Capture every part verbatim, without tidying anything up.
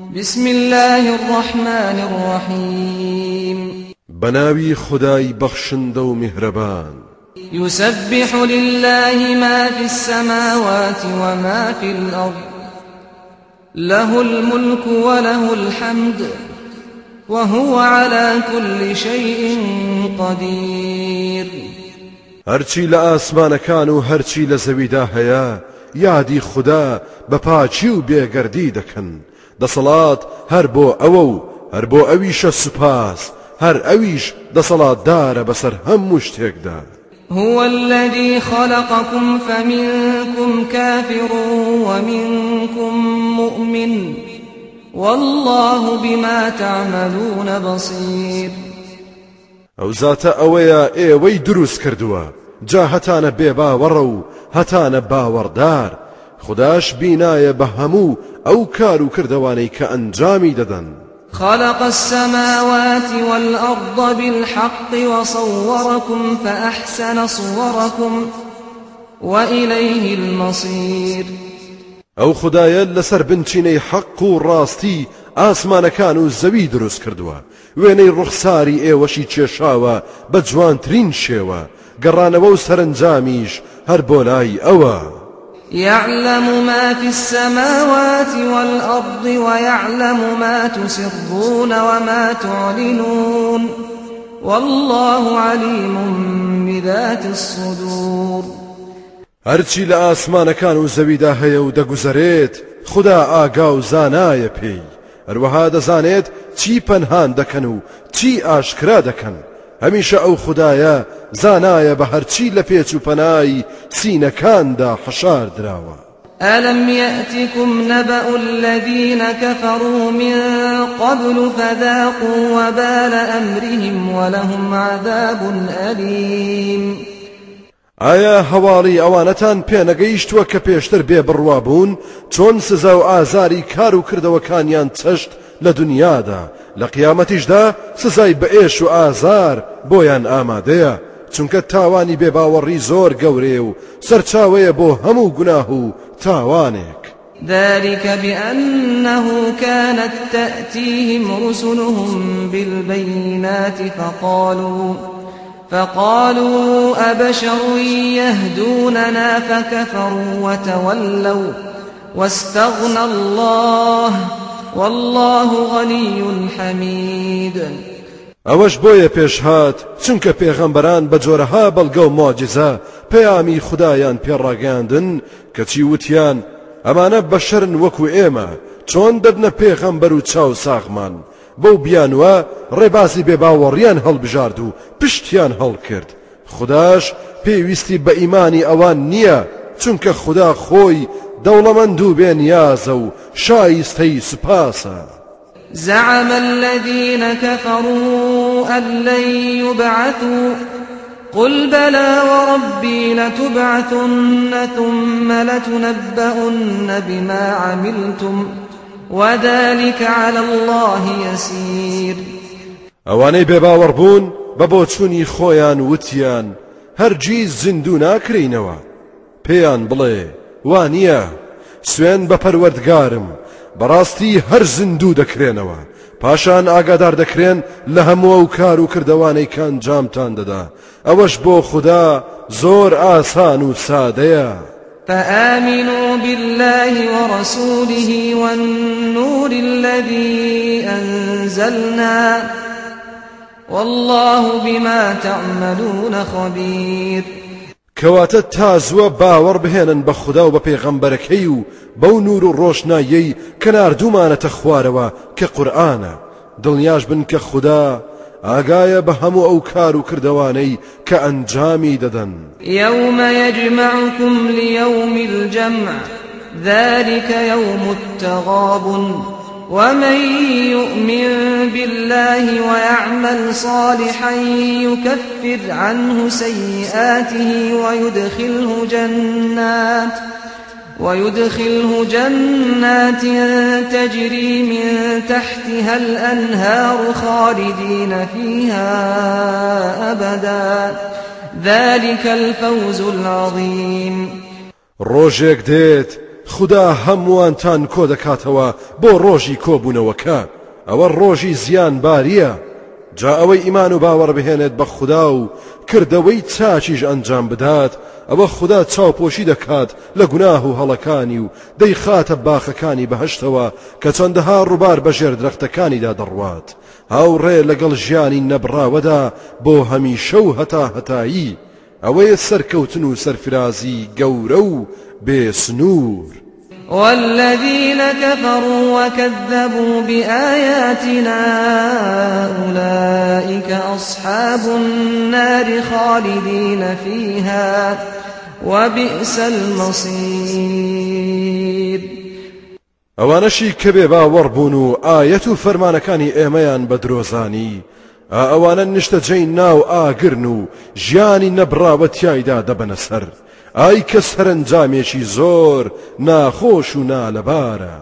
بسم الله الرحمن الرحيم بناوي خداي بخشند ومهربان يسبح لله ما في السماوات وما في الأرض له الملك وله الحمد وهو على كل شيء قدير. هرچی لآسمانەکان و هەرچی لە زەویدا هەیە یادی خدا بەپاچی و بێگەردی دەکەن. دەسەڵات هەر بۆ ئەوە و هەر بۆ ئەویشە سوپاس، هەر ئەویش دەسەڵاتدارە بەسەر هەموو شتێکدا. هو الذي خلقكم فمنكم كافر ومنكم مؤمن والله بما تعملون بصير. ئەو زاتە ئەوەیە ئێوەی دروست کردووە، جا هەتانە بێباوەڕە و هەتانە باوەڕدار. خداش بینایە بە هەموو ئەو کار و کردەوانەی کە ئەنجامی دەدەن. خلق السماوات والأرض بالحق وصوركم فأحسن صوركم وإليه المصير. ئەو خدایە لەسەر بنچینەی حەق و ڕاستی ئاسمانەکان و زەوی دروست کردووە، وێنەی ڕوخساری ئێوەشی کێشاوە بە جوانترین شێوە، گەڕانەوە و سەرنجامیش هەر بۆ لای ئەوە. يعلم ما في السماوات والأرض ويعلم ما تسرون وما تعلنون والله عليم بذات الصدور. هەرچی لە ئاسمانەکان و زەویدا هەیە و دەگوزەرێت خدا ئاگا و زانایە پێی، هەروەها دەزانێت چی پەنهان دەکەن و چی ئاشکرا دەکەن. هەمیشە ئەو خدایە زانایە بە هەرچی لە پێچ و پەنای سینەکاندا حەشار دراوە. ألم يأتكم نبأ الذين كفروا من قبل فذاقوا وبال أمرهم ولهم عذاب أليم. ئایا هەواڵی ئەوانەتان پێنەگەیشتووە کە پێشتر بێ بڕوا بوون چۆن سزا و ئازاری کار و کردەوەکانیان چەشت لە دنیادا، لە قیامەتیشدا سزای بەئێش و ئازار بۆیان ئامادەیە، چونکە تاوانی بێباوەڕی زۆر گەورەیە و سەرچاوەیە بۆ هەموو گوناه و تاوانێک. ذلك بأنه كانت تأتيهم رسلهم بالبينات فقالوا فقالوا أبشر يهدوننا فكفروا وتولوا واستغنى الله والله غني حميد. ئەوەش بۆیە پێشهات چونکە پێغەمبەران بە جۆرەها بەڵگە و مۆجزە پەیامی خودایان پێڕاگەاندن کەچی وتیان ئەمانە بەشەرن وەکو ئێمە، چۆن دەبنە پێغەمبەر و چاو ساغمان. بەو بیانوە ڕێبازی بێباوەڕیان هەڵبژارد و پشتیان هەڵکرد. خداش پێویستی بە ئیمانی ئەوان نییە، چونکە خدا خۆی دەوڵەمەند و بێنیازە و شایستەی سوپاسە. زعم الذين كفروا أن لن يبعثوا قل بلى وربي لتبعثن ثم لتنبؤن بما عملتم وذلك على الله يسير. ئەوانەی بێباوەڕ بوون بە بۆچوونی خۆیان وتیان هەرگیز زیندوو ناکرێنەوە. پێیان بڵێ وانییە، سوێن بە پەروەردگارم، بەڕاستی هەر زیندوو دەکرێنەوە، پاشان ئاگادار دەکرێن لە هەموو ئەو کار و کردەوانەی کە ئەنجامتان دەدا. ئەوەش بۆ خدا زۆر ئاسان و سادەیە. فآمنوا بالله ورسوله والنور الذي أنزلنا والله بما تعملون خبير. کەواتە تازووە باوەڕ بهێنن بە خدا و بە پێغەمبەرەکەی و بەو نور و ڕۆشناییەی کە ناردوومانەتە خوارەوە کە قورئانە. دڵنیاش بن کە خدا ئاگایە بە هەموو ئەو کار و کردەوانەی کە ئەنجامی دەدەن. يوم يجمعكم ليوم الجمع ذلك يوم التغابن ومن يؤمن بالله ويعمل صالحا يكفر عنه سيئاته ويدخله جنات ويدخله جنات تجري من تحتها الأنهار خالدين فيها أبدا ذلك الفوز العظيم. ڕۆژێک دێت خدا هەمووانتان کۆ دەکاتەوە بۆ ڕۆژی کۆبوونەوەکە ئەوە ڕۆژی زیان باریە جا ئەوەی ئیمان و باوەڕ بهێنێت بە خدا و کردەوەی چاچیش ئەنجام بدات ئەوە خدا چاوپۆشی دەکات لە گوناه و هەڵەکانی و دەیخاتە باخەکانی بەهەشتەوە کە چەندەها ڕووبار بەژێر درەختەکانیدا دەڕوات هاوڕێ لەگەڵ ژیانی نەبراوەدا بۆ هەمیشە و هەتا هەتایی ئەوەیە سەرکەوتن و سەرفرازی گەورە و بێسنوور والذين كفروا وكذبوا بآياتنا أولئك أصحاب النار خالدين فيها وبئس المصير ئەوانەشی کە بێ باوەڕبوون و ئایەت و فەرمانەکانی ئێمەیان بە درۆزانی ئەوانە نیشتەجێی ناو ئاگرن و ژیانی نەبراوە تیایدا دەبەنە سەر ئای کە سەرنجامێکی زۆر ناخۆش و نالەبارە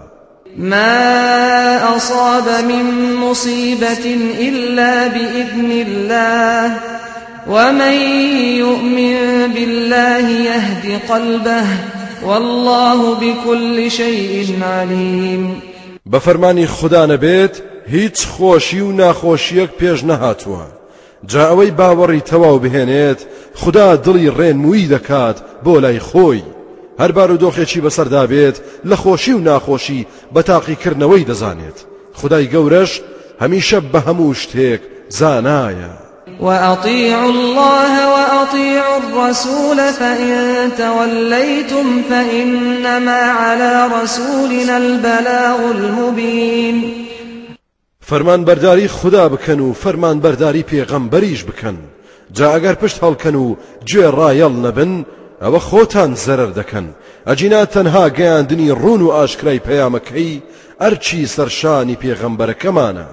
ما أصاب من مصيبة إلا بإذن الله ومن يؤمن بالله يهد قلبه والله بكل شيء عليم بفرمانی خدا نبێت هیچ خۆشی و ناخۆشیەک پێش نەهاتووە جا ئەوەی باوەڕی تەواو بهێنێت خدا دڵی ڕێنمووی دەکات بۆ لای خۆی هەر بارودۆخێکی بەسەردا بێت لە خۆشی و ناخۆشی بە تاقیکردنەوەی دەزانێت خدای گەورەش هەمیشە بە هەموو شتێک زانایە وأطيعوا الله وأطيعوا الرسول فإن توليتم فإنما على رسولنا البلاغ المبين فرمان برداری خدا بکەن و فرمان برداری پێغەمبەریش بکەن جا ئەگەر پشت هەڵکەن و گوێ ڕایەڵ نەبن ئەوە خۆتان زەرەر دەکەن ئەجینا تەنها گەیاندنی ڕوون و ئاشکرای پەیامەکەی ئەرچی سەرشانی پێغەمبەرەکەمانە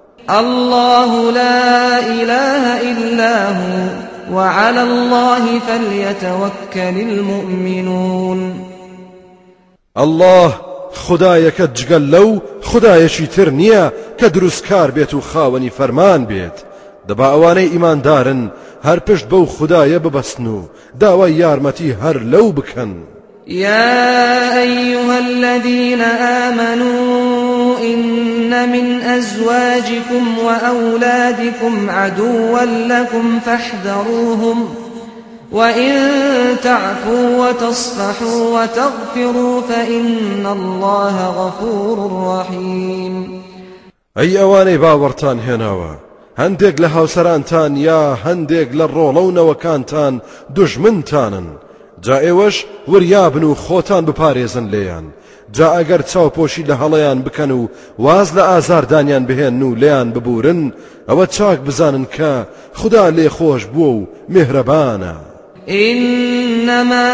الله لا إله إلا هو وعلى الله فليتوكل المؤمنون الله خدایەکە جگەل لەو خدایەکی تر نییە کە دروستکار بێت و خاوەنی فەرمان بێت دەبا ئەوانەی ئیماندارن هەر پشت بەو خدایە ببەستن و داوای یارمەتی هەر لەو بکەن يا أيها الذين آمنوا إن من أزواجكم وأولادكم عدوا لكم فاحذروهم وإن تعفوا وتصفحوا وتغفروا فإن الله غفور رحيم أي أواني باورتان هناوا هەندێک لە هاوسەرانتان یا هەندێک لە ڕۆڵەونەوەکانتان دوژمنتانن جا ئێوەش وریابن و خۆتان بپارێزن لێیان جا ئەگەر چاوپۆشی لە هەڵەیان بکەن و واز لە ئازاردانیان بهێن و لێیان ببورن ئەوە چاک بزانن کە خدا لێ خۆش بووە و میهرەبانە إنما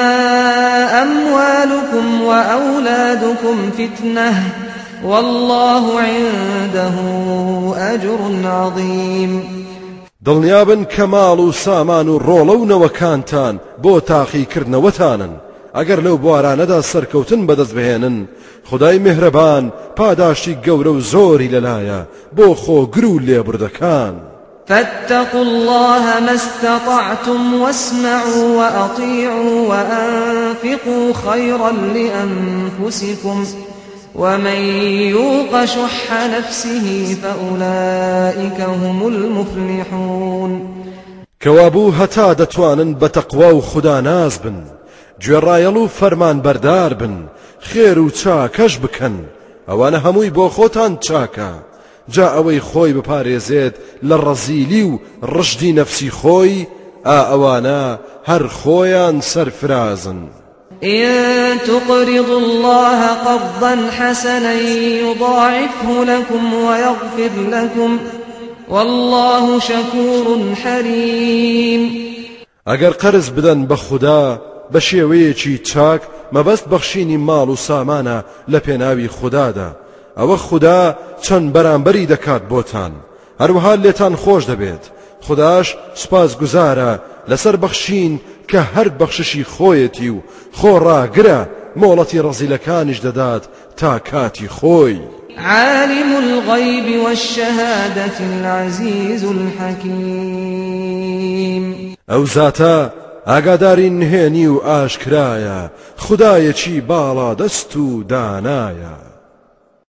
أموالكم وأولادكم فتنة والله عنده أجر عظيم دڵنیابن کە ماڵ و سامان و ڕۆڵەونەوەکانتان بۆ تاقیکردنەوەتانن ئەگەر لەو بوارانەدا سەرکەوتن بەدەست بهێنن خدای میهرەبان پاداشتی گەورە و زۆری لەلایە بۆ خۆگر و لێبوردەکان فاتقوا الله ما استطعتم واسمعوا وأطيعوا وأنفقوا خيرا لأنفسكم ومن يوق شح نفسه فأولئك هم المفلحون كوابو هتا دتوانن بتقوى و خدا ناز بن گوێڕایەڵ و فەرمان بەردار بن خێر و چاکەش بکەن ئەوانە هەمووی بۆ خۆتان چاکە جا ئەوەی خۆی بپارێزێت لە ڕەزیلی و ڕژدی نەفسی خۆی ئا ئەوانە هەر خۆیان سەرفرازن إن تقرضوا الله قرضا حسنا يضاعفه لكم ويغفر لكم والله شكور حليم ئەگەر قەرز بدەن بە خوددا بە شێوەیەکی چاک مەبەست بەخشینی ماڵ و سامانە لە پێناوی خوددادا ئەوە خوددا چەند بەرامبەری دەکات بۆتان هەروەها لێتان خۆش دەبێت خودداش سپاس گوزارە لەسەر بەخشین کە هەر بەخششی خۆیەتی و خۆڕاگرە مۆڵەتی ڕەزیلەکانیش دەدات تا کاتی خۆی عالم الغيب والشهادة العزيز الحكيم ئەو زاتە ئاگاداری نهێنی و ئاشکرایە خودایەکی باڵا دەست و دانایە